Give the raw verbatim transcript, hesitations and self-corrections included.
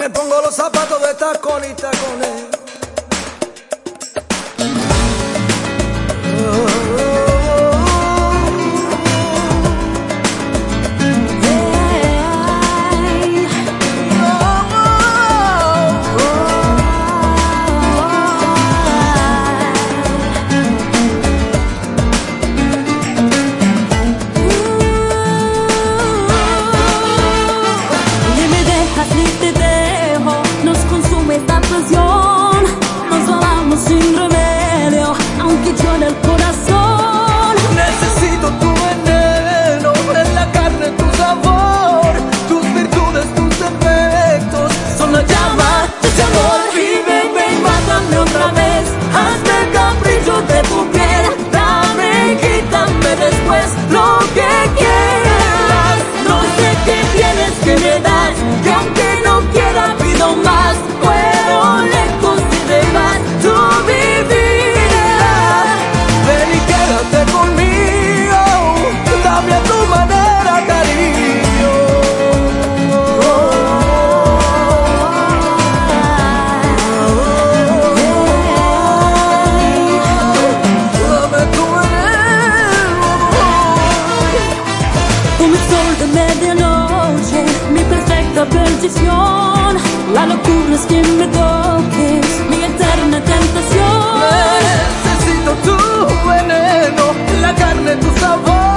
Me pongo los zapatos de tacón y tacones. Nos amamos sin remedio, aunque llore el corazón. Necesito tu veneno, en la carne tu sabor, tus virtudes, tus defectos son la llama de ese amor. Vive, ven, mátame otra vez, hazme el capricho de tu piel. Dame y quítame después lo que quieras. No sé qué tienes que me das, que aunque no quiera pido más. Medianoche, mi perfecta perdición. La locura es que me toques, mi eterna tentación. Necesito tu veneno, la carne, tu sabor.